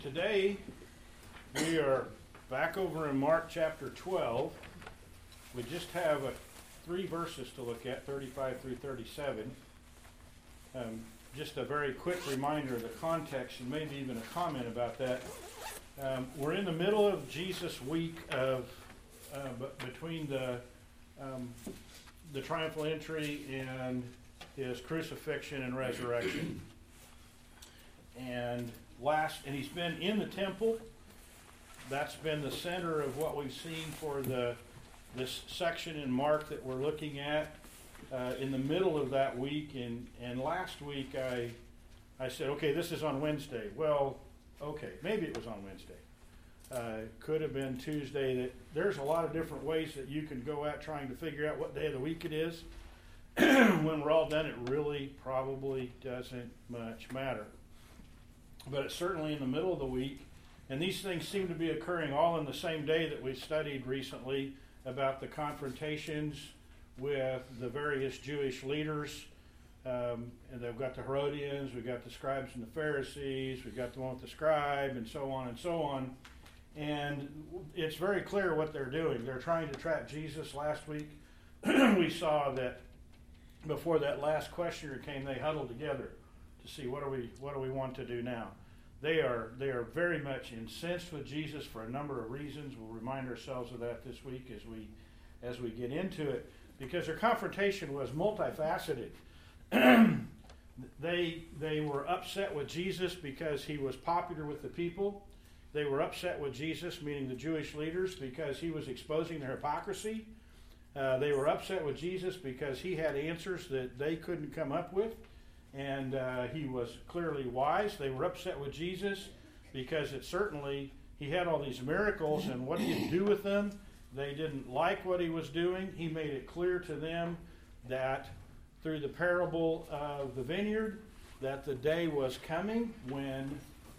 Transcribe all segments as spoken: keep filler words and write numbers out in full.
Today, we are back over in Mark chapter twelve. We just have a, three verses to look at, thirty-five through thirty-seven. Um, just a very quick reminder of the context and maybe even a comment about that. Um, we're in the middle of Jesus' week of uh, b- between the um, the triumphal entry and his crucifixion and resurrection. And last, and he's been in the temple. That's been the center of what we've seen for the this section in Mark that we're looking at uh, in the middle of that week. And, and last week I I said, okay, this is on Wednesday. Well, okay, maybe it was on Wednesday. Uh, could have been Tuesday. That there's a lot of different ways that you can go at trying to figure out what day of the week it is. When we're all done, it really probably doesn't much matter. But it's certainly in the middle of the week, and these things seem to be occurring all in the same day that we studied recently about the confrontations with the various Jewish leaders. Um, and they've got the Herodians, we've got the scribes and the Pharisees, we've got the one with the scribe, and so on and so on. And it's very clear what they're doing. They're trying to trap Jesus. Last week we saw that before that last questioner came, they huddled together to see what do we what do we want to do now. They are they are very much incensed with Jesus for a number of reasons. We'll remind ourselves of that this week as we as we get into it, because their confrontation was multifaceted. they they were upset with Jesus because he was popular with the people. They were upset with Jesus, meaning the Jewish leaders, because he was exposing their hypocrisy. Uh, they were upset with Jesus because he had answers that they couldn't come up with. And uh, he was clearly wise. They were upset with Jesus because it certainly, he had all these miracles, and what did he do with them? They didn't like what he was doing. He made it clear to them that through the parable of the vineyard, that the day was coming when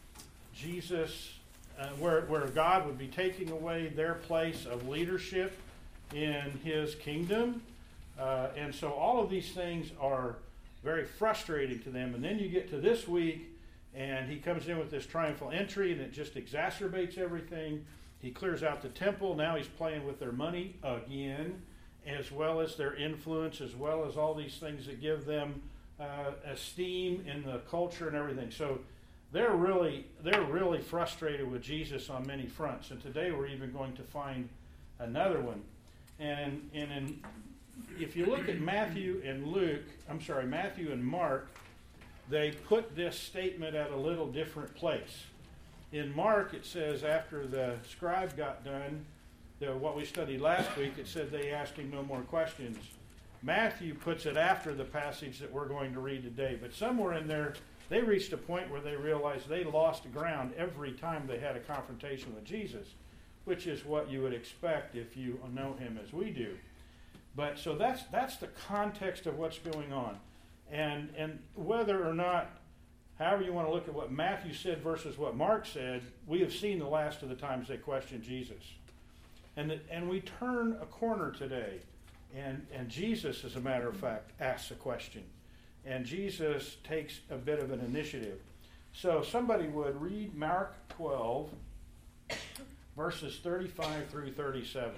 Jesus, uh, where, where God would be taking away their place of leadership in his kingdom. Uh, and so all of these things are very frustrating to them. And then you get to this week, and he comes in with this triumphal entry, and it just exacerbates everything. He clears out the temple. Now he's playing with their money again, as well as their influence, as well as all these things that give them uh, esteem in the culture and everything. So they're really they're really frustrated with Jesus on many fronts. And today we're even going to find another one. And and in if you look at Matthew and Luke, I'm sorry, Matthew and Mark, they put this statement at a little different place. In Mark, it says after the scribe got done, the, what we studied last week, it said they asked him no more questions. Matthew puts it after the passage that we're going to read today. But somewhere in there, they reached a point where they realized they lost ground every time they had a confrontation with Jesus, which is what you would expect if you know him as we do. But so that's that's the context of what's going on. And and whether or not, however you want to look at what Matthew said versus what Mark said, we have seen the last of the times they questioned Jesus. And the, and we turn a corner today, and, and Jesus, as a matter of fact, asks a question. And Jesus takes a bit of an initiative. So somebody would read Mark twelve, verses thirty-five through thirty-seven.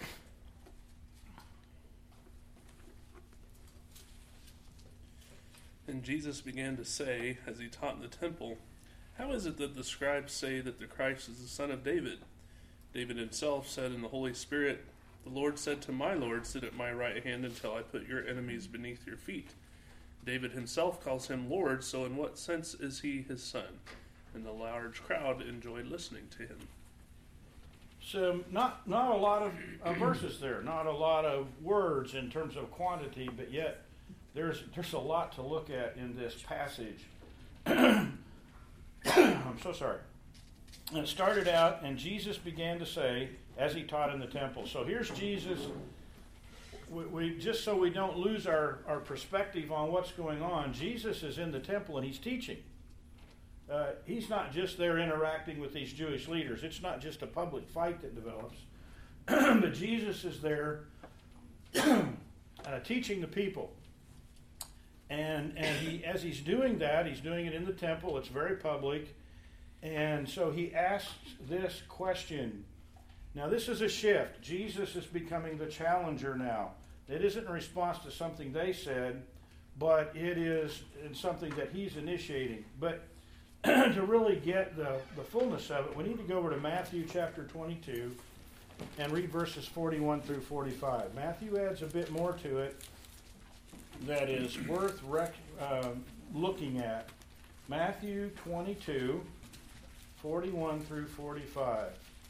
And Jesus began to say, as he taught in the temple, "How is it that the scribes say that the Christ is the son of David? David himself said in the Holy Spirit, 'The Lord said to my Lord, sit at my right hand until I put your enemies beneath your feet.' David himself calls him Lord, so in what sense is he his son?" And the large crowd enjoyed listening to him. So not not a lot of uh, verses there, not a lot of words in terms of quantity, but yet There's there's a lot to look at in this passage. I'm so sorry. And it started out, and Jesus began to say, as he taught in the temple. So here's Jesus. We, we just so we don't lose our, our perspective on what's going on, Jesus is in the temple and he's teaching. Uh, he's not just there interacting with these Jewish leaders. It's not just a public fight that develops. But Jesus is there uh, teaching the people. And and he, as he's doing that, he's doing it in the temple. It's very public. And so he asks this question. Now, this is a shift. Jesus is becoming the challenger now. It isn't in response to something they said, but it is something that he's initiating. But to really get the, the fullness of it, we need to go over to Matthew chapter twenty-two and read verses forty-one through forty-five. Matthew adds a bit more to it that is worth rec- uh, looking at. Matthew twenty-two, forty-one through forty-five.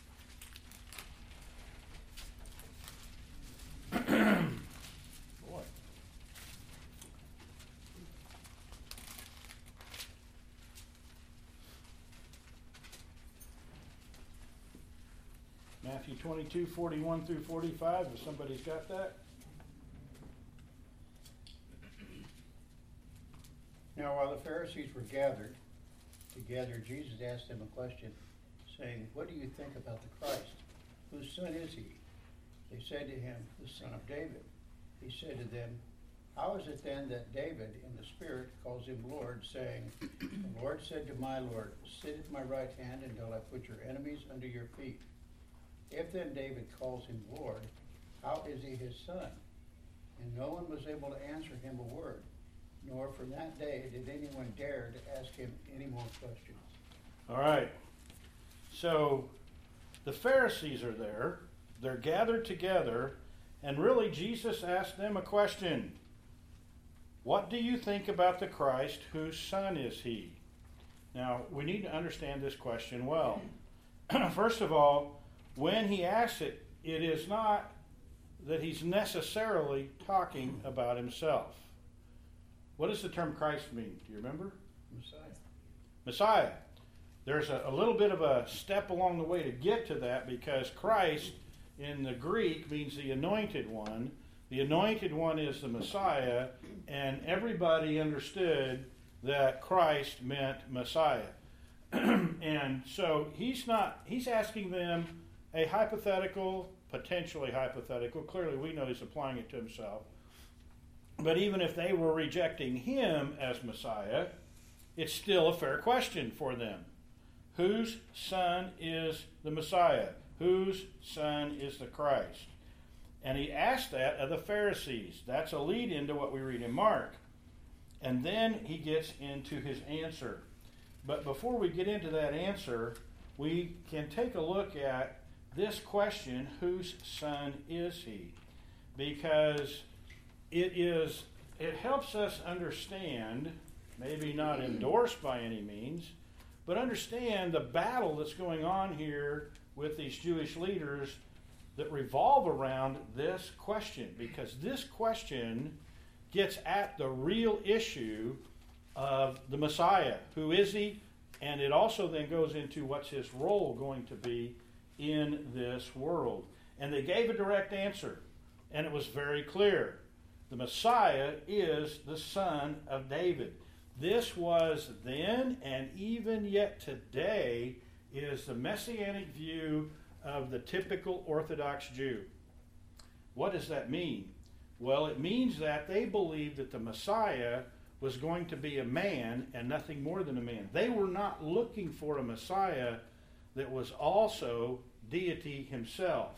Boy. Matthew twenty-two, forty-one through forty-five, if somebody's got that. Now, while the Pharisees were gathered together, Jesus asked them a question, saying, "What do you think about the Christ? Whose son is he?" They said to him, "The son of David." He said to them, "How is it then that David in the Spirit calls him Lord, saying, 'The Lord said to my Lord, sit at my right hand until I put your enemies under your feet'? If then David calls him Lord, how is he his son?" And no one was able to answer him a word, nor from that day did anyone dare to ask him any more questions. All right. So the Pharisees are there. They're gathered together. And really, Jesus asked them a question. What do you think about the Christ? Whose son is he? Now, we need to understand this question well. First of all, when he asks it, it is not that he's necessarily talking about himself. What does the term Christ mean? Do you remember? Messiah. Messiah. There's a, a little bit of a step along the way to get to that, because Christ in the Greek means the anointed one. The anointed one is the Messiah, and everybody understood that Christ meant Messiah. And so he's not, he's asking them a hypothetical, potentially hypothetical. Clearly we know he's applying it to himself. But even if they were rejecting him as Messiah, it's still a fair question for them. Whose son is the Messiah? Whose son is the Christ? And he asked that of the Pharisees. That's a lead into what we read in Mark. And then he gets into his answer. But before we get into that answer, we can take a look at this question, whose son is he? Because it is, it helps us understand, maybe not endorsed by any means, but understand the battle that's going on here with these Jewish leaders that revolve around this question. Because this question gets at the real issue of the Messiah. Who is he? And it also then goes into what's his role going to be in this world. And they gave a direct answer. And it was very clear. The Messiah is the son of David. This was then, and even yet today, is the messianic view of the typical Orthodox Jew. What does that mean? Well, it means that they believed that the Messiah was going to be a man and nothing more than a man. They were not looking for a Messiah that was also deity himself.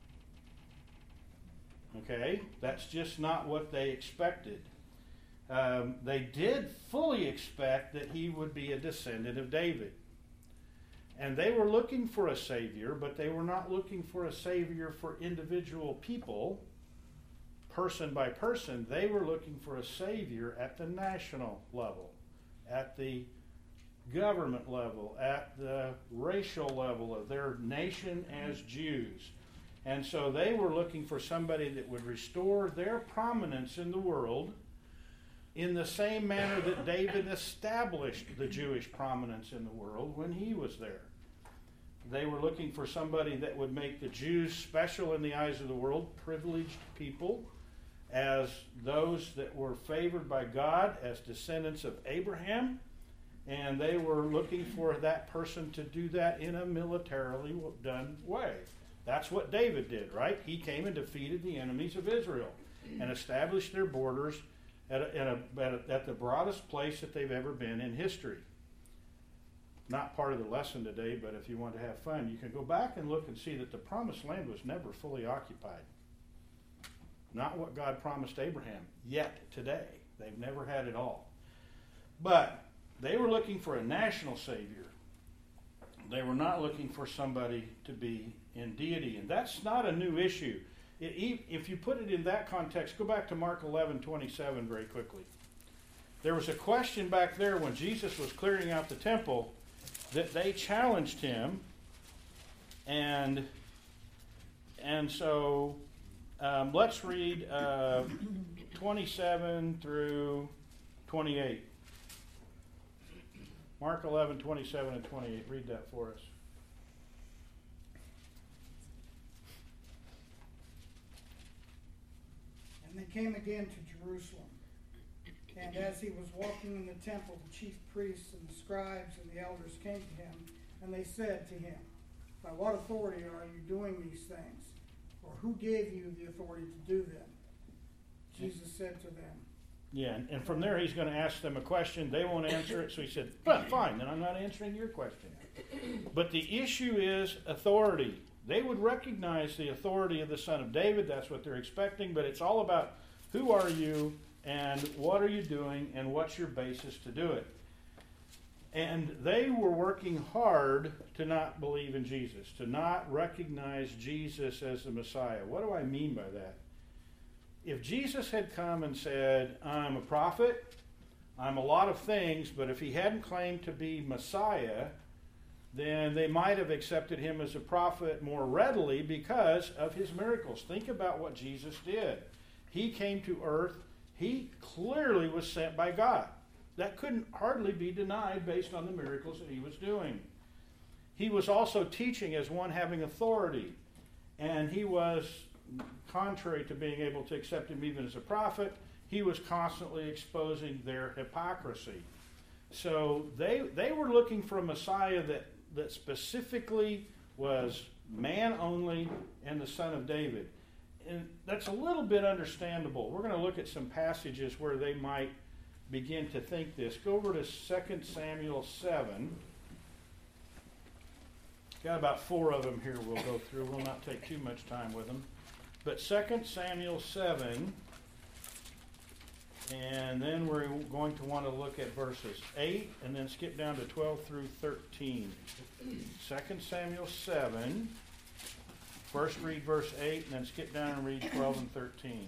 Okay? That's just not what they expected. Um, they did fully expect that he would be a descendant of David. And they were looking for a Savior, but they were not looking for a Savior for individual people, person by person. They were looking for a Savior at the national level, at the government level, at the racial level of their nation as Jews. And so they were looking for somebody that would restore their prominence in the world in the same manner that David established the Jewish prominence in the world when he was there. They were looking for somebody that would make the Jews special in the eyes of the world, privileged people, as those that were favored by God as descendants of Abraham. And they were looking for that person to do that in a militarily done way. That's what David did, right? He came and defeated the enemies of Israel and established their borders At, a, at, a, at, a, at the broadest place that they've ever been in history. not part of the lesson today, but if you want to have fun, you can go back and look and see that the promised land was never fully occupied. Not what God promised Abraham yet today. They've never had it all. But they were looking for a national Savior. They were not looking for somebody to be in deity. And that's not a new issue. It, if you put it in that context, go back to Mark eleven twenty-seven very quickly. There was a question back there when Jesus was clearing out the temple that they challenged him. And, and so um, let's read uh, twenty-seven through twenty-eight. Mark eleven, twenty-seven and twenty-eight. Read that for us. And they came again to Jerusalem. And as he was walking in the temple, the chief priests and the scribes and the elders came to him, and they said to him, "By what authority are you doing these things? Or who gave you the authority to do them?" Jesus said to them, Yeah, and, and from there he's going to ask them a question. They won't answer it, so he said, well, fine, then I'm not answering your question. But the issue is authority. They would recognize the authority of the Son of David. That's what they're expecting, but it's all about who are you and what are you doing and what's your basis to do it. And they were working hard to not believe in Jesus, to not recognize Jesus as the Messiah. What do I mean by that? If Jesus had come and said, I'm a prophet, I'm a lot of things, but if he hadn't claimed to be Messiah, then they might have accepted him as a prophet more readily because of his miracles. Think about what Jesus did. He came to earth. He clearly was sent by God. That couldn't hardly be denied based on the miracles that he was doing. He was also teaching as one having authority, and he was, contrary to being able to accept him even as a prophet, he was constantly exposing their hypocrisy. So they they were looking for a Messiah that, that specifically was man only and the Son of David. And that's a little bit understandable. We're going to look at some passages where they might begin to think this. Go over to Second Samuel seven. Got about four of them here we'll go through. We'll not take too much time with them. But Second Samuel seven, and then we're going to want to look at verses eight and then skip down to twelve through thirteen. Second Samuel seven, first read verse eight and then skip down and read twelve and thirteen.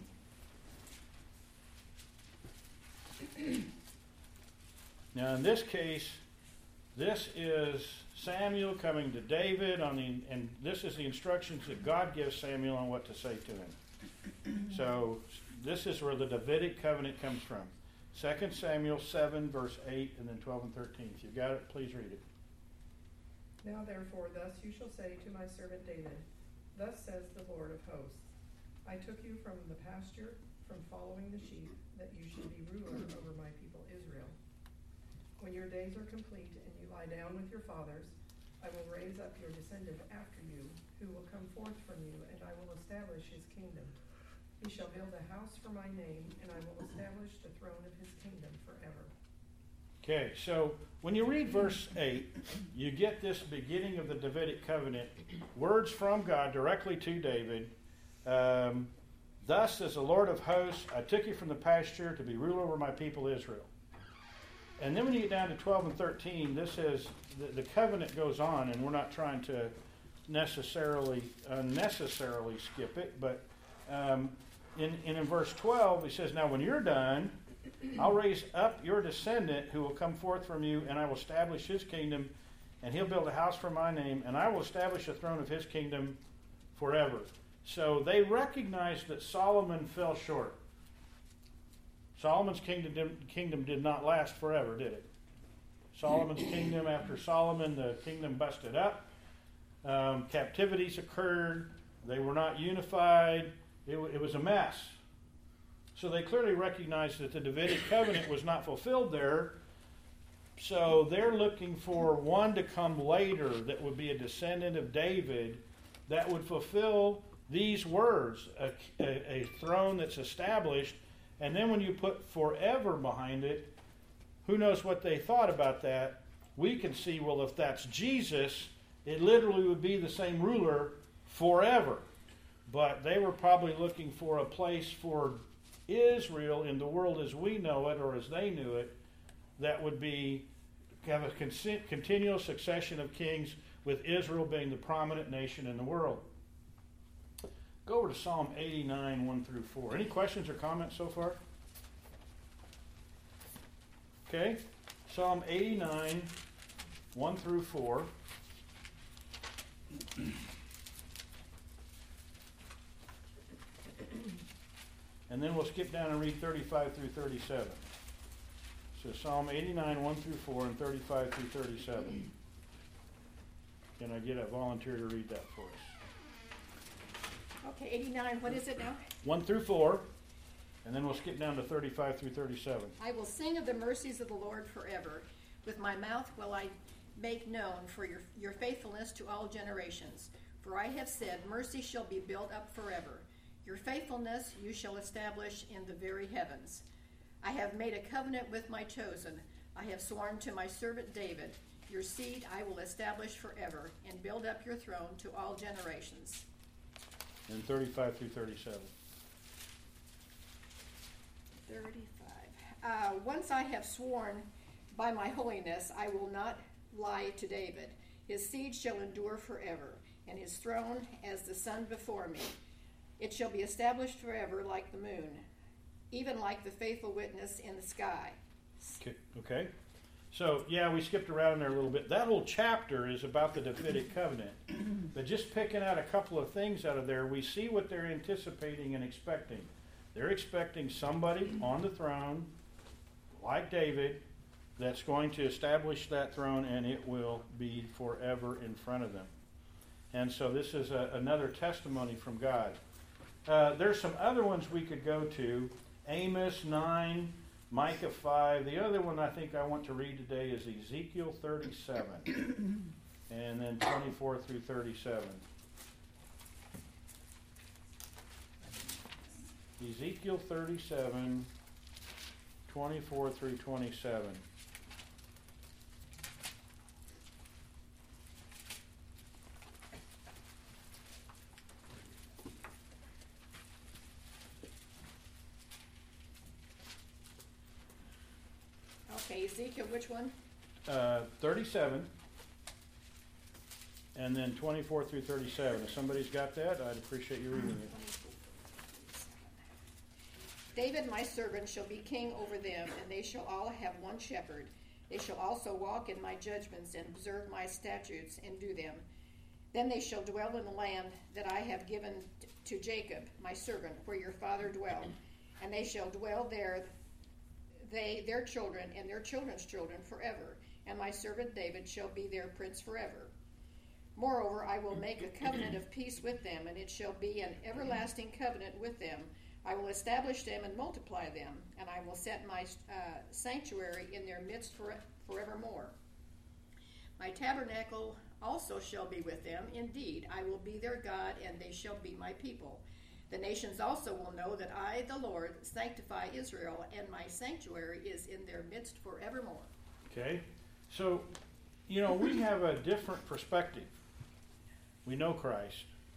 Now in this case, this is Samuel coming to David on the, and this is the instructions that God gives Samuel on what to say to him. So this is where the Davidic covenant comes from. Second Samuel seven, verse eight, and then twelve and thirteen. If you've got it, please read it. Now therefore, thus you shall say to my servant David, Thus says the Lord of hosts, I took you from the pasture, from following the sheep, that you should be ruler over my people Israel. When your days are complete and you lie down with your fathers, I will raise up your descendant after you, who will come forth from you, and I will establish his kingdom. He shall build a house for my name, and I will establish the throne of his kingdom forever. Okay, so when you read verse eight, you get this beginning of the Davidic covenant, words from God directly to David. Um, Thus says the Lord of hosts, I took you from the pasture to be ruler over my people Israel. And then when you get down to twelve and thirteen, this is, the, the covenant goes on, and we're not trying to necessarily, unnecessarily skip it, but um, in, in, in verse twelve, he says, Now when you're done, I'll raise up your descendant who will come forth from you, and I will establish his kingdom, and he'll build a house for my name, and I will establish the throne of his kingdom forever. So they recognized that Solomon fell short. Solomon's kingdom did, kingdom did not last forever, did it? Solomon's kingdom, after Solomon, the kingdom busted up. Um, captivities occurred. They were not unified. It, it was a mess. So they clearly recognized that the Davidic covenant was not fulfilled there. So they're looking for one to come later that would be a descendant of David that would fulfill these words, a, a, a throne that's established. And then when you put forever behind it, who knows what they thought about that. we can see, well, if that's Jesus, it literally would be the same ruler forever. But they were probably looking for a place for Israel in the world as we know it, or as they knew it, that would be have a con- continual succession of kings, with Israel being the prominent nation in the world. Go over to Psalm eighty-nine, one through four. Any questions or comments so far? Okay. Psalm eighty-nine, one through four. And then we'll skip down and read thirty-five through thirty-seven. So Psalm eighty-nine, one through four, and thirty-five through thirty-seven. Can I get a volunteer to read that for us? Okay, eighty-nine, what is it now? one through four, and then we'll skip down to thirty-five through thirty-seven. I will sing of the mercies of the Lord forever. With my mouth will I make known for your, your faithfulness to all generations. For I have said, mercy shall be built up forever. Your faithfulness you shall establish in the very heavens. I have made a covenant with my chosen. I have sworn to my servant David, your seed I will establish forever, and build up your throne to all generations. And thirty-five through thirty-seven. thirty-five. Uh, once I have sworn by my holiness, I will not lie to David. His seed shall endure forever, and his throne as the sun before me. It shall be established forever like the moon, even like the faithful witness in the sky. Okay. okay. So, yeah, we skipped around there a little bit. That whole chapter is about the Davidic covenant. But just picking out a couple of things out of there, we see what they're anticipating and expecting. They're expecting somebody on the throne, like David, that's going to establish that throne, and it will be forever in front of them. And so this is a, another testimony from God. Uh, there's some other ones we could go to. Amos nine, Micah five. The other one I think I want to read today is Ezekiel thirty-seven. And then twenty-four through thirty-seven. Ezekiel thirty-seven, twenty-four through twenty-seven. Okay, Ezekiel, which one? Uh, thirty-seven. And then twenty-four through thirty-seven. If somebody's got that, I'd appreciate you reading it. David my servant shall be king over them, and they shall all have one shepherd. They shall also walk in my judgments and observe my statutes and do them. Then they shall dwell in the land that I have given to Jacob my servant, where your father dwelled, and they shall dwell there, they, their children, and their children's children forever, and my servant David shall be their prince forever. Moreover, I will make a covenant of peace with them, and it shall be an everlasting covenant with them. I will establish them and multiply them, and I will set my uh, sanctuary in their midst for, forevermore. My tabernacle also shall be with them. Indeed, I will be their God, and they shall be my people. The nations also will know that I, the Lord, sanctify Israel, and my sanctuary is in their midst forevermore. Okay? So, you know, we have a different perspective. We know Christ.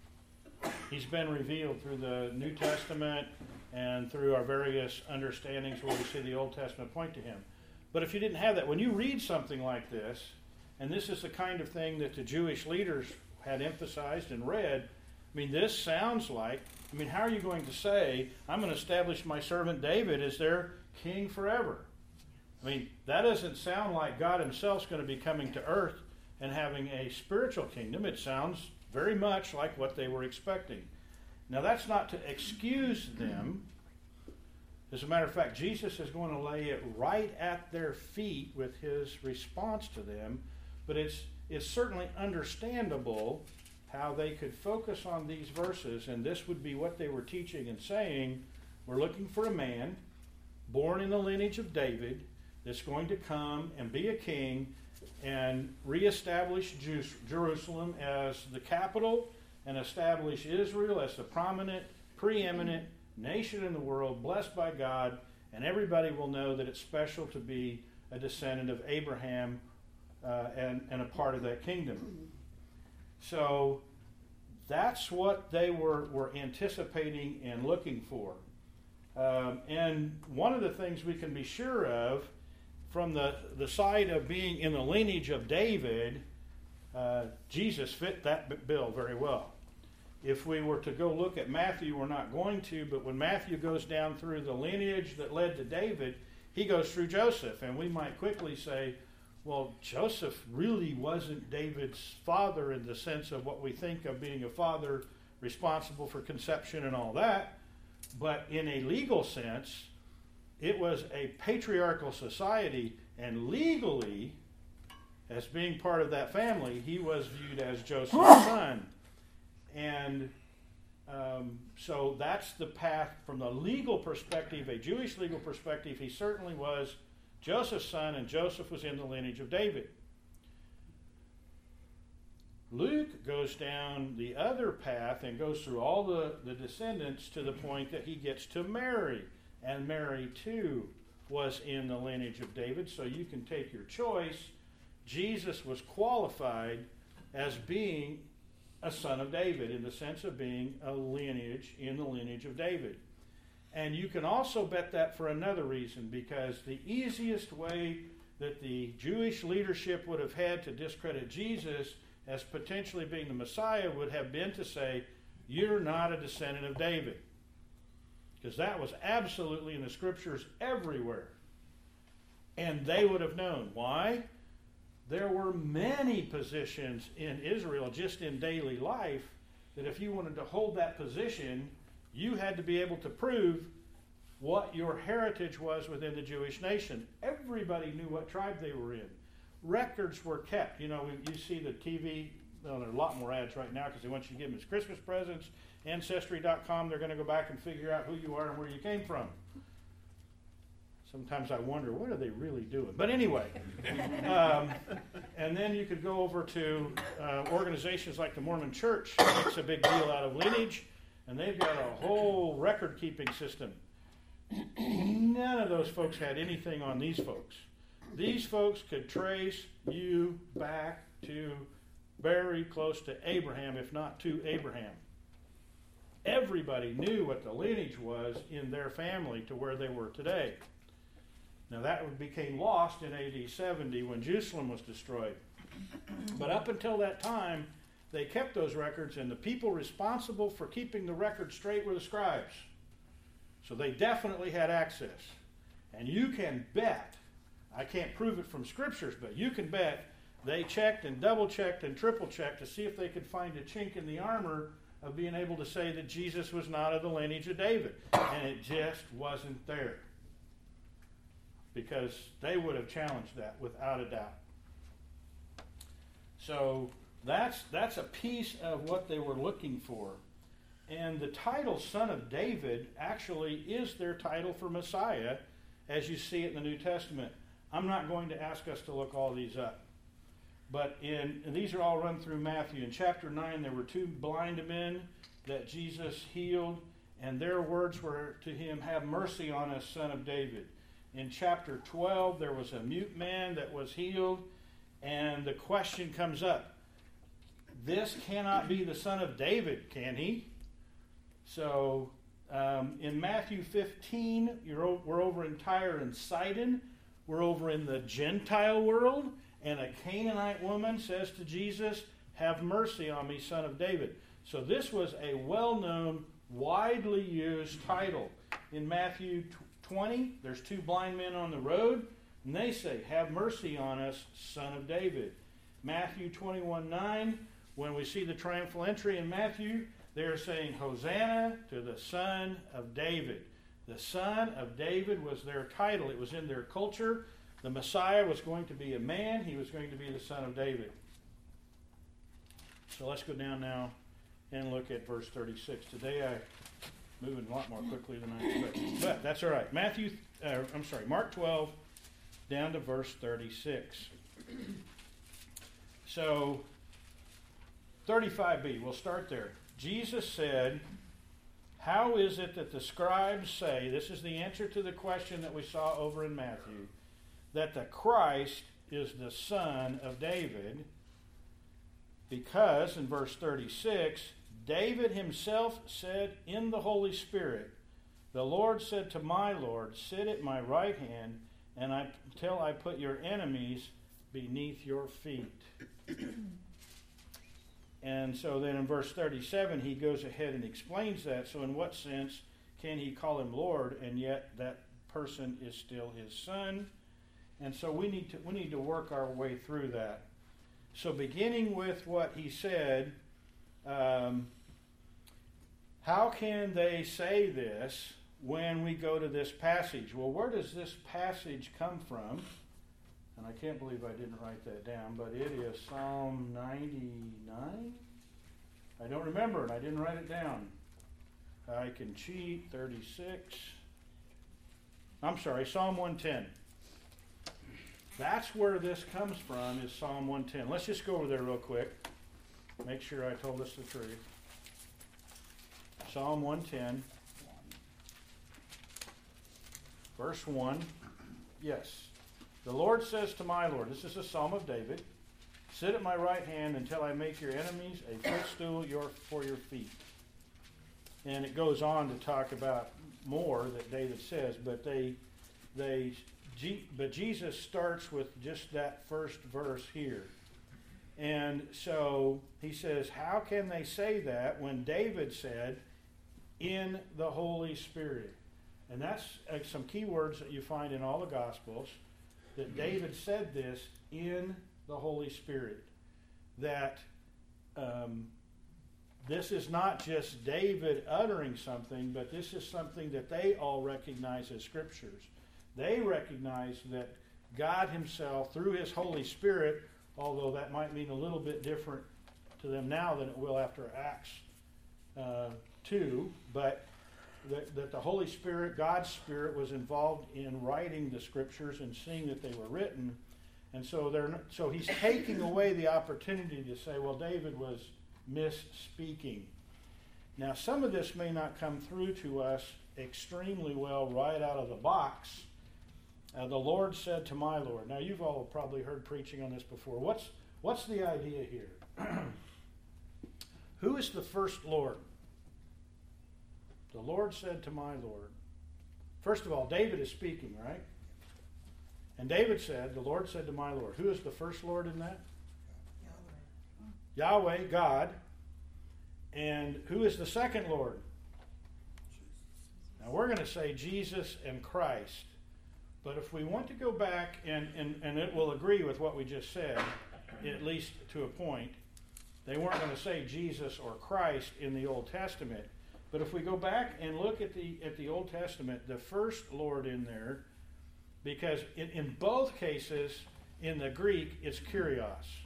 He's been revealed through the New Testament and through our various understandings where we see the Old Testament point to him. But if you didn't have that, when you read something like this, and this is the kind of thing that the Jewish leaders had emphasized and read, I mean, this sounds like, I mean, how are you going to say, I'm going to establish my servant David as their king forever? I mean, that doesn't sound like God himself is going to be coming to earth and having a spiritual kingdom. It sounds very much like what they were expecting. Now, that's not to excuse them. As a matter of fact, Jesus is going to lay it right at their feet with his response to them. But it's, it's certainly understandable how they could focus on these verses, and this would be what they were teaching and saying. We're looking for a man born in the lineage of David that's going to come and be a king and reestablish Jerusalem as the capital and establish Israel as the prominent, preeminent nation in the world, blessed by God, and everybody will know that it's special to be a descendant of Abraham uh, and, and a part of that kingdom. So that's what they were, were anticipating and looking for. Um, and one of the things we can be sure of from the, the side of being in the lineage of David, uh, Jesus fit that b- bill very well. If we were to go look at Matthew, we're not going to, but when Matthew goes down through the lineage that led to David, he goes through Joseph. And we might quickly say, well, Joseph really wasn't David's father in the sense of what we think of being a father responsible for conception and all that. But in a legal sense, it was a patriarchal society, and legally, as being part of that family, he was viewed as Joseph's son. And um, so that's the path from the legal perspective, a Jewish legal perspective. He certainly was Joseph's son, and Joseph was in the lineage of David. Luke goes down the other path and goes through all the, the descendants to the point that he gets to Mary. And Mary, too, was in the lineage of David. So you can take your choice. Jesus was qualified as being a son of David in the sense of being a lineage in the lineage of David. And you can also bet that for another reason, because the easiest way that the Jewish leadership would have had to discredit Jesus as potentially being the Messiah would have been to say, you're not a descendant of David. Because that was absolutely in the scriptures everywhere. And they would have known. Why? There were many positions in Israel, just in daily life, that if you wanted to hold that position, you had to be able to prove what your heritage was within the Jewish nation. Everybody knew what tribe they were in. Records were kept. You know, you see the T V, well, there are a lot more ads right now because they want you to give them as Christmas presents. Ancestry dot com, they're going to go back and figure out who you are and where you came from. Sometimes I wonder, what are they really doing? But anyway, um, and then you could go over to uh, organizations like the Mormon Church, that makes a big deal out of lineage, and they've got a whole record-keeping system. None of those folks had anything on these folks. These folks could trace you back to very close to Abraham, if not to Abraham. Everybody knew what the lineage was in their family to where they were today. Now that became lost in A D seventy when Jerusalem was destroyed. But up until that time, they kept those records, and the people responsible for keeping the record straight were the scribes. So they definitely had access. And you can bet, I can't prove it from scriptures, but you can bet they checked and double-checked and triple-checked to see if they could find a chink in the armor of being able to say that Jesus was not of the lineage of David. And it just wasn't there. Because they would have challenged that without a doubt. So that's that's a piece of what they were looking for. And the title Son of David actually is their title for Messiah, as you see it in the New Testament. I'm not going to ask us to look all these up. But in and these are all run through Matthew. In chapter nine, there were two blind men that Jesus healed, and their words were to him, "Have mercy on us, Son of David." In chapter twelve, there was a mute man that was healed, and the question comes up, this cannot be the son of David, can he? So um, in Matthew fifteen, you're o- we're over in Tyre and Sidon. We're over in the Gentile world, and a Canaanite woman says to Jesus, "Have mercy on me, Son of David." So this was a well-known, widely used title. In Matthew twenty, there's two blind men on the road, and they say, "Have mercy on us, Son of David." Matthew twenty-one nine, when we see the triumphal entry in Matthew, they're saying, "Hosanna to the Son of David." The Son of David was their title. It was in their culture. The Messiah was going to be a man. He was going to be the Son of David. So let's go down now and look at verse thirty-six. Today I moving a lot more quickly than I expected. But that's all right. Matthew, uh, I'm sorry, Mark twelve, down to verse thirty-six. So, thirty-five b, we'll start there. Jesus said, "How is it that the scribes say," this is the answer to the question that we saw over in Matthew, "that the Christ is the son of David, because in verse thirty-six, David himself said in the Holy Spirit, the Lord said to my Lord, sit at my right hand and I, until I put your enemies beneath your feet. And so then in verse thirty-seven, he goes ahead and explains that. So in what sense can he call him Lord, and yet that person is still his son? And so we need to we need to work our way through that. So beginning with what he said, um, how can they say this when we go to this passage? Well, where does this passage come from? And I can't believe I didn't write that down, but it is Psalm ninety-nine? I don't remember it. I didn't write it down. I can cheat. thirty-six. I'm sorry, Psalm one ten. That's where this comes from, is Psalm one ten. Let's just go over there real quick. Make sure I told us the truth. Psalm one ten. Verse one. Yes. The Lord says to my Lord, this is a Psalm of David, sit at my right hand until I make your enemies a footstool your, for your feet. And it goes on to talk about more that David says, but they, they, but Jesus starts with just that first verse here. And so he says, how can they say that when David said, in the Holy Spirit? And that's uh, some key words that you find in all the Gospels, that David said this in the Holy Spirit. That um, this is not just David uttering something, but this is something that they all recognize as Scriptures. They recognize that God himself, through his Holy Spirit, although that might mean a little bit different to them now than it will after Acts uh, two, but that, that the Holy Spirit, God's Spirit, was involved in writing the Scriptures and seeing that they were written. And so they're not, so he's taking away the opportunity to say, well, David was misspeaking. Now, some of this may not come through to us extremely well right out of the box. Uh, the Lord said to my Lord. Now, you've all probably heard preaching on this before. What's what's the idea here? Who is the first Lord? The Lord said to my Lord. First of all, David is speaking, right? And David said, the Lord said to my Lord. Who is the first Lord in that? Yahweh, Yahweh, God. And who is the second Lord? Now we're going to say Jesus and Christ. But if we want to go back, and, and, and it will agree with what we just said, at least to a point, they weren't going to say Jesus or Christ in the Old Testament. But if we go back and look at the at the Old Testament, the first Lord in there, because in, in both cases, in the Greek, it's Kyrios.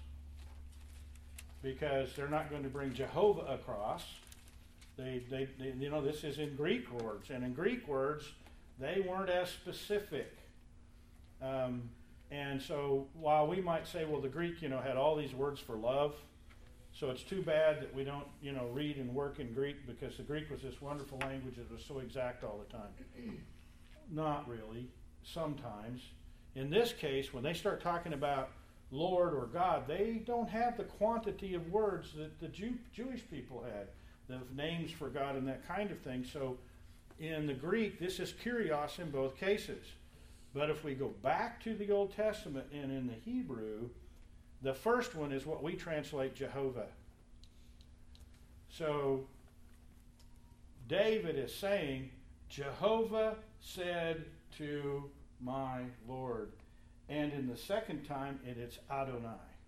Because they're not going to bring Jehovah across. They, they, they, you know, this is in Greek words. And in Greek words, they weren't as specific. Um, and so while we might say, well, the Greek, you know, had all these words for love, so it's too bad that we don't, you know, read and work in Greek, because the Greek was this wonderful language that was so exact all the time. Not really. Sometimes. In this case, when they start talking about Lord or God, they don't have the quantity of words that the Jew, Jewish people had, the names for God and that kind of thing. So in the Greek, this is Kyrios in both cases. But if we go back to the Old Testament and in the Hebrew, the first one is what we translate Jehovah. So David is saying, Jehovah said to my Lord. And in the second time, it, it's Adonai.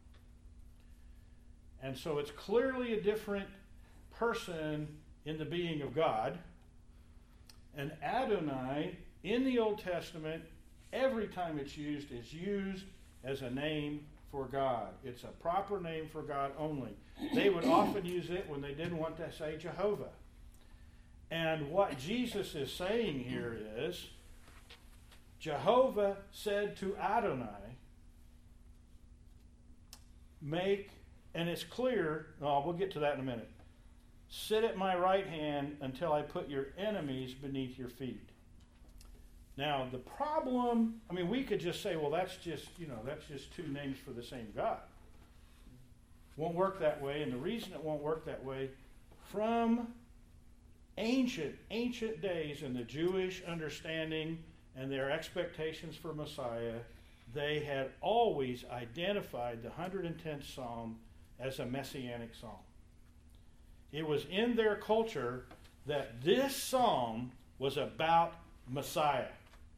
And so it's clearly a different person in the being of God. And Adonai, in the Old Testament, every time it's used, is used as a name for God. It's a proper name for God only. They would often use it when they didn't want to say Jehovah. And what Jesus is saying here is, Jehovah said to Adonai, make, and it's clear, oh, we'll get to that in a minute, sit at my right hand until I put your enemies beneath your feet. Now, the problem, I mean, we could just say, well, that's just, you know, that's just two names for the same God. Won't work that way, and the reason it won't work that way, from ancient, ancient days in the Jewish understanding and their expectations for Messiah, they had always identified the one hundred tenth Psalm as a messianic psalm. It was in their culture that this psalm was about Messiah.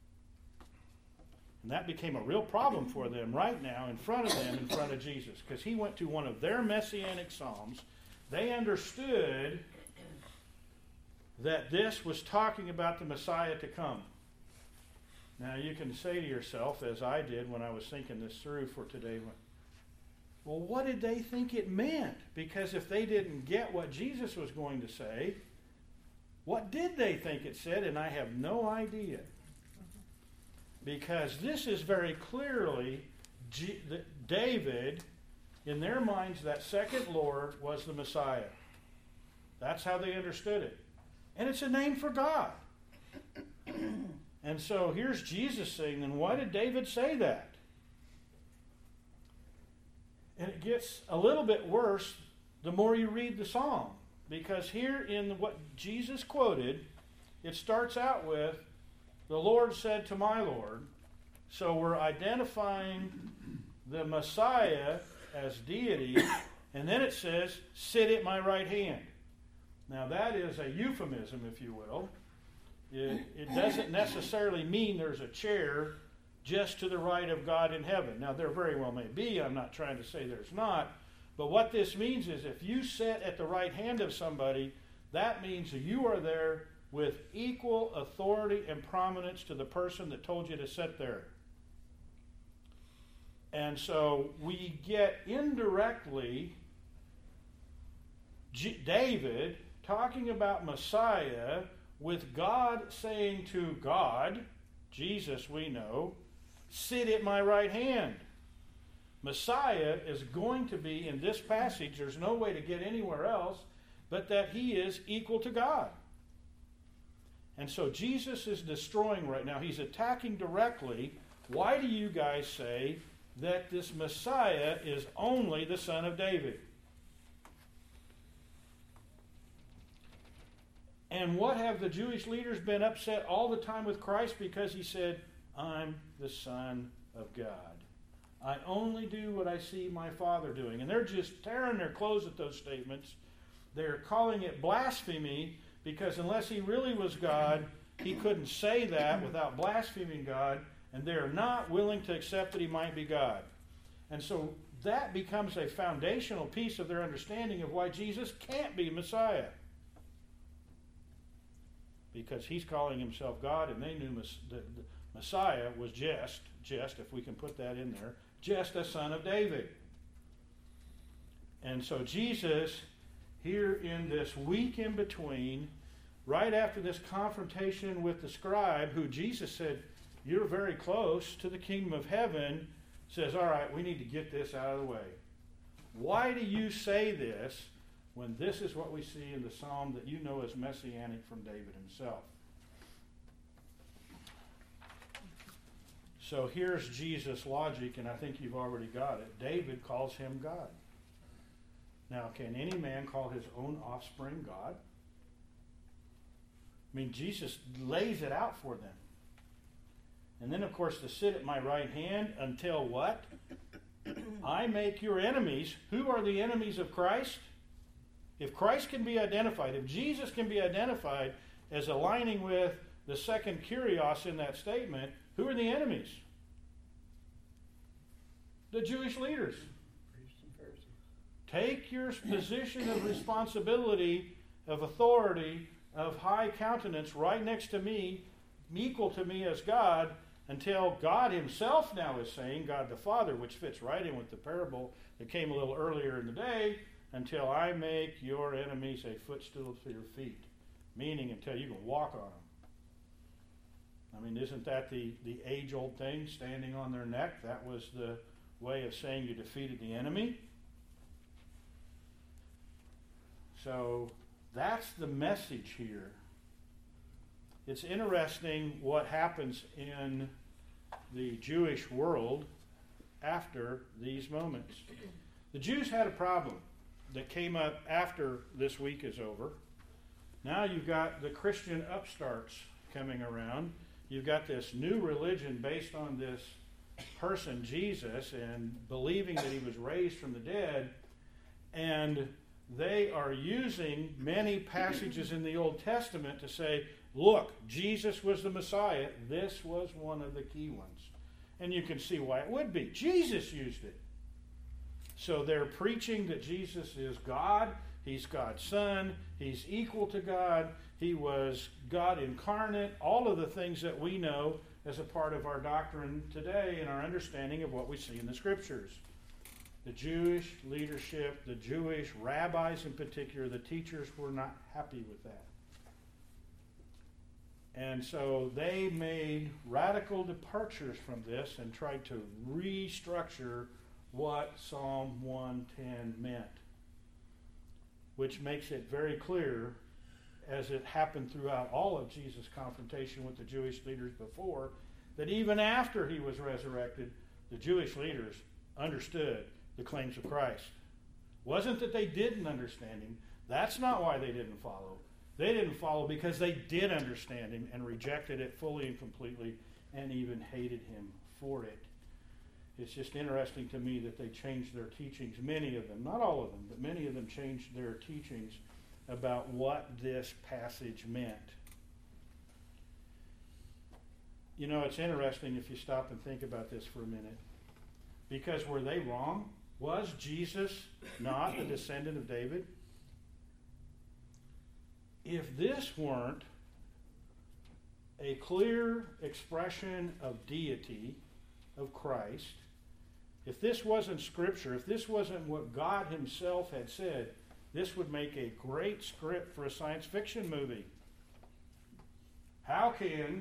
And that became a real problem for them right now in front of them, in front of Jesus, because he went to one of their messianic psalms. They understood that this was talking about the Messiah to come. Now you can say to yourself, as I did when I was thinking this through for today, well, what did they think it meant? Because if they didn't get what Jesus was going to say, what did they think it said? And I have no idea. Because this is very clearly G- David, in their minds, that second Lord was the Messiah. That's how they understood it. And it's a name for God. And so here's Jesus saying, then why did David say that? And it gets a little bit worse the more you read the psalm. Because here in what Jesus quoted, it starts out with, the Lord said to my Lord. So we're identifying the Messiah as deity. And then it says, sit at my right hand. Now that is a euphemism, if you will. It, it doesn't necessarily mean there's a chair just to the right of God in heaven. Now there very well may be. I'm not trying to say there's not. But what this means is if you sit at the right hand of somebody, that means that you are there with equal authority and prominence to the person that told you to sit there. And so we get indirectly G- David talking about Messiah with God saying to God, Jesus we know, sit at my right hand. Messiah is going to be, in this passage, there's no way to get anywhere else, but that he is equal to God. And so Jesus is destroying right now. He's attacking directly. Why do you guys say that this Messiah is only the son of David? And what have the Jewish leaders been upset all the time with Christ? Because he said, I'm the Son of God. I only do what I see my Father doing. And they're just tearing their clothes at those statements. They're calling it blasphemy because unless he really was God, he couldn't say that without blaspheming God. And they're not willing to accept that he might be God. And so that becomes a foundational piece of their understanding of why Jesus can't be Messiah. Because he's calling himself God, and they knew the Messiah was just, just, if we can put that in there, just a son of David. And so Jesus, here in this week in between, right after this confrontation with the scribe, who Jesus said, you're very close to the kingdom of heaven, says, all right, we need to get this out of the way. Why do you say this when this is what we see in the psalm that you know is messianic from David himself? So here's Jesus' logic, and I think you've already got it. David calls him God. Now, can any man call his own offspring God? I mean, Jesus lays it out for them. And then, of course, to sit at my right hand until what? I make your enemies. Who are the enemies of Christ? If Christ can be identified, if Jesus can be identified as aligning with the second kurios in that statement, who are the enemies? The Jewish leaders. Priests and Pharisees. Take your position of responsibility, of authority, of high countenance right next to me, equal to me as God, until God himself now is saying, God the Father, which fits right in with the parable that came a little earlier in the day, until I make your enemies a footstool for your feet. Meaning until you can walk on them. I mean, isn't that the, the age-old thing, standing on their neck? That was the way of saying you defeated the enemy. So that's the message here. it's interesting what happens in the Jewish world after these moments. The Jews had a problem that came up after this week is over. Now you've got the Christian upstarts coming around. You've got this new religion based on this person, Jesus, and believing that he was raised from the dead. And they are using many passages in the Old Testament to say, look, Jesus was the Messiah. This was one of the key ones. And you can see why it would be. Jesus used it. So they're preaching that Jesus is God. He's God's Son. He's equal to God. He was God incarnate. All of the things that we know as a part of our doctrine today and our understanding of what we see in the Scriptures. The Jewish leadership, the Jewish rabbis in particular, the teachers were not happy with that. And so they made radical departures from this and tried to restructure what Psalm one ten meant, which makes it very clear, as it happened throughout all of Jesus' confrontation with the Jewish leaders before, that even after he was resurrected, the Jewish leaders understood the claims of Christ. Wasn't that they didn't understand him. That's not why they didn't follow. They didn't follow because they did understand him and rejected it fully and completely and even hated him for it. It's just interesting to me that they changed their teachings, many of them, not all of them, but many of them changed their teachings about what this passage meant. You know, it's interesting if you stop and think about this for a minute. Because were they wrong? Was Jesus not a descendant of David? If this weren't a clear expression of deity of Christ, if this wasn't Scripture, if this wasn't what God himself had said, this would make a great script for a science fiction movie. How can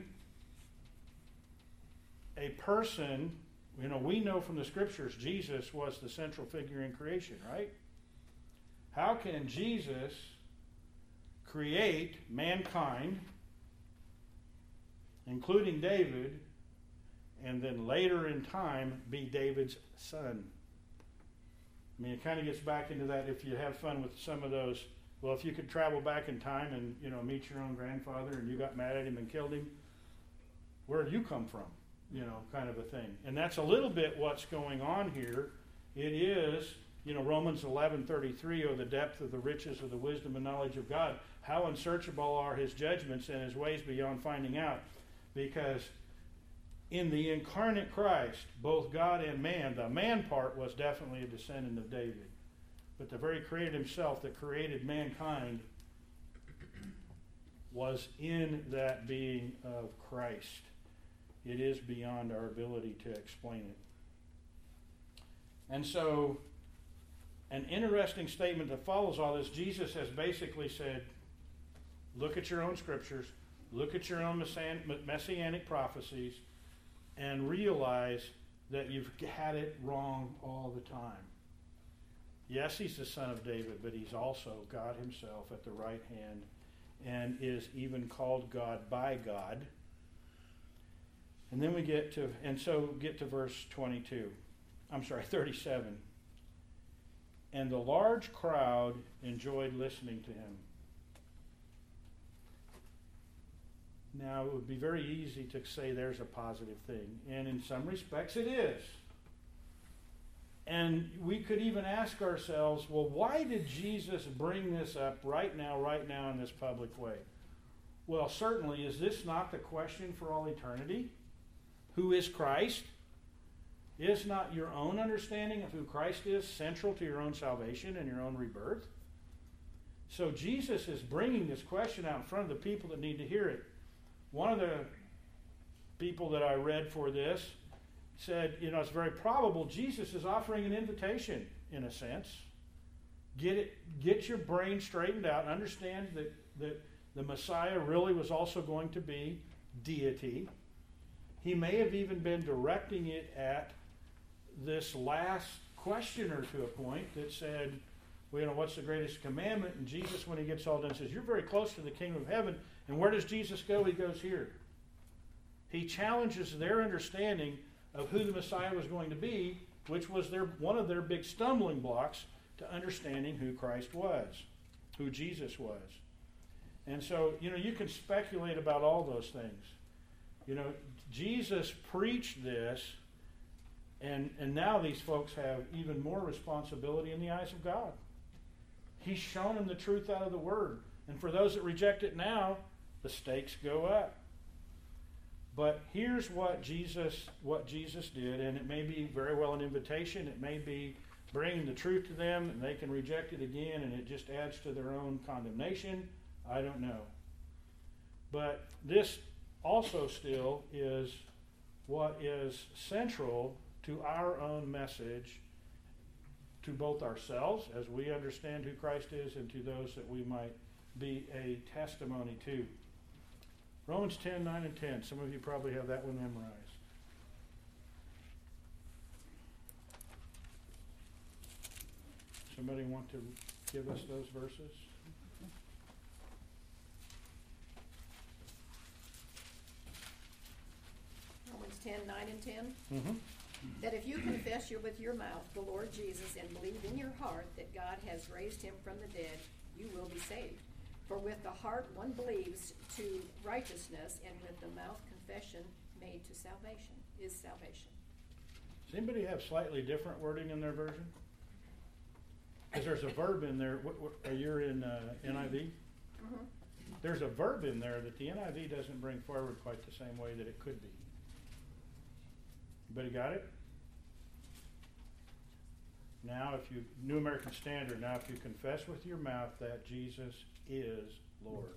a person, you know, we know from the Scriptures Jesus was the central figure in creation, right? How can Jesus create mankind, including David, and then later in time be David's son? I mean, it kind of gets back into that if you have fun with some of those, well, if you could travel back in time and, you know, meet your own grandfather and you got mad at him and killed him, where did you come from? You know, kind of a thing. And that's a little bit what's going on here. It is, you know, Romans eleven thirty-three, oh, the depth of the riches of the wisdom and knowledge of God. How unsearchable are his judgments and his ways beyond finding out. Because in the incarnate Christ, both God and man, the man part was definitely a descendant of David. But the very creator himself that created mankind was in that being of Christ. It is beyond our ability to explain it. And so, an interesting statement that follows all this, Jesus has basically said, look at your own scriptures, look at your own messianic prophecies, and realize that you've had it wrong all the time. Yes, he's the son of David, but he's also God himself at the right hand and is even called God by God. And then we get to, and so get to verse twenty-two. I'm sorry, thirty-seven. And the large crowd enjoyed listening to him. Now, it would be very easy to say there's a positive thing, and in some respects it is. And we could even ask ourselves, well, why did Jesus bring this up right now, right now in this public way? Well, certainly, is this not the question for all eternity? Who is Christ? Is not your own understanding of who Christ is central to your own salvation and your own rebirth? So Jesus is bringing this question out in front of the people that need to hear it. One of the people that I read for this said, you know, it's very probable Jesus is offering an invitation, in a sense. Get it, get your brain straightened out and understand that, that the Messiah really was also going to be deity. He may have even been directing it at this last questioner to a point that said, well, you know, what's the greatest commandment? And Jesus, when he gets all done, says, you're very close to the kingdom of heaven. And where does Jesus go? He goes here. He challenges their understanding of who the Messiah was going to be, which was their one of their big stumbling blocks to understanding who Christ was, who Jesus was. And so, you know, you can speculate about all those things. You know, Jesus preached this, and, and now these folks have even more responsibility in the eyes of God. He's shown them the truth out of the Word. And for those that reject it now, the stakes go up. But here's what Jesus what Jesus did, and it may be very well an invitation. It may be bringing the truth to them, and they can reject it again, and it just adds to their own condemnation. I don't know. But this also still is what is central to our own message to both ourselves, as we understand who Christ is, and to those that we might be a testimony to. Romans ten, nine, and ten. Some of you probably have that one memorized. Somebody want to give us those verses? Romans ten, nine, and ten. Mm-hmm. That if you confess you with your mouth the Lord Jesus and believe in your heart that God has raised him from the dead, you will be saved. For with the heart one believes to righteousness, and with the mouth confession made to salvation is salvation. Does anybody have slightly different wording in their version? Because there's a verb in there. What, what, are you in uh, N I V? Mm-hmm. There's a verb in there that the N I V doesn't bring forward quite the same way that it could be. Everybody got it? Now, if you, New American Standard, now if you confess with your mouth that Jesus is Lord.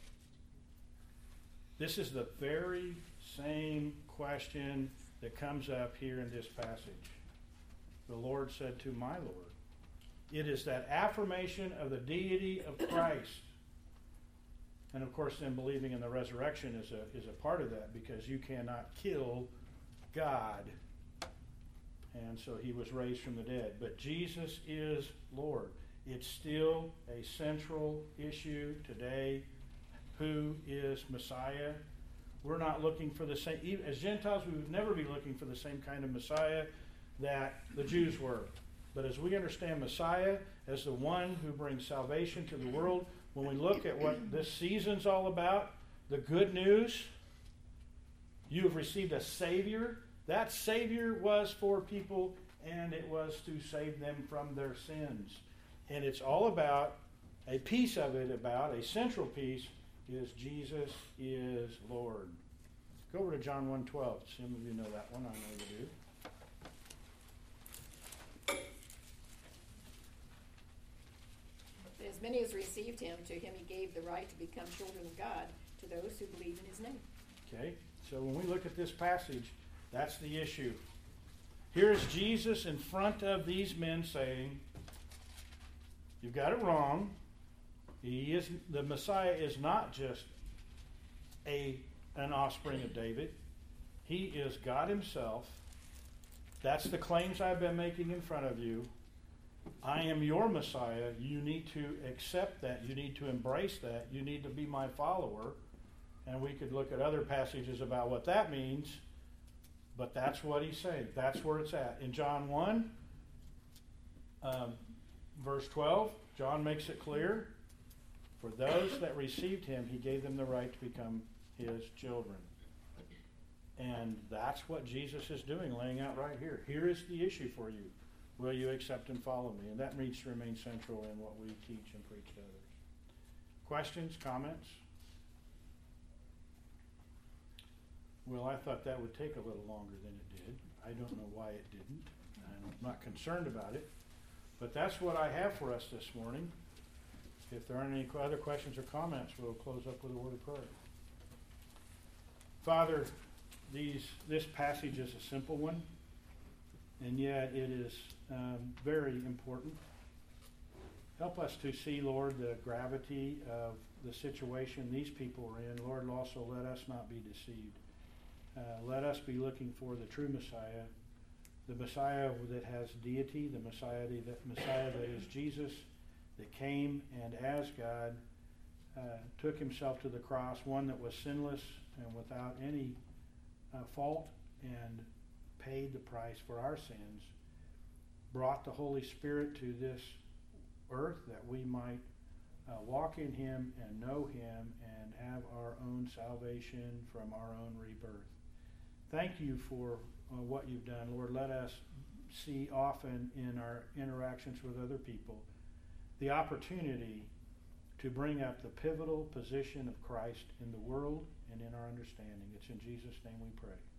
This is the very same question that comes up here in this passage. The Lord said to my Lord. It is that affirmation of the deity of Christ. And of course, then believing in the resurrection is a, is a part of that, because you cannot kill God. And so he was raised from the dead. But Jesus is Lord. It's still a central issue today. Who is Messiah? We're not looking for the same, as Gentiles, we would never be looking for the same kind of Messiah that the Jews were. But as we understand Messiah as the one who brings salvation to the world, when we look at what this season's all about, the good news, you have received a Savior. That Savior was for people, and it was to save them from their sins. And it's all about, a piece of it about, a central piece, is Jesus is Lord. Go over to John one twelve. Some of you know that one. I know you do. As many as received him, to him he gave the right to become children of God, to those who believe in his name. Okay, so when we look at this passage, that's the issue. Here is Jesus in front of these men saying, you've got it wrong. He is, the Messiah is not just a an offspring of David. He is God himself. That's the claims I've been making in front of you. I am your Messiah. You need to accept that. You need to embrace that. You need to be my follower. And we could look at other passages about what that means, but that's what he's saying. That's where it's at. In John one, um, verse twelve, John makes it clear. For those that received him, he gave them the right to become his children. And that's what Jesus is doing, laying out right here. Here is the issue for you. Will you accept and follow me? And that needs to remain central in what we teach and preach to others. Questions, comments? Well, I thought that would take a little longer than it did. I don't know why it didn't. I'm not concerned about it. But that's what I have for us this morning. If there aren't any other questions or comments, we'll close up with a word of prayer. Father, these, this passage is a simple one, and yet it is um, very important. Help us to see, Lord, the gravity of the situation these people are in. Lord, also let us not be deceived. Uh, let us be looking for the true Messiah, the Messiah that has deity, the Messiah that, Messiah that is Jesus, that came and as God uh, took himself to the cross, one that was sinless and without any uh, fault, and paid the price for our sins, brought the Holy Spirit to this earth that we might uh, walk in him and know him and have our own salvation from our own rebirth. Thank you for uh, what you've done. Lord, let us see often in our interactions with other people the opportunity to bring up the pivotal position of Christ in the world and in our understanding. It's in Jesus' name we pray.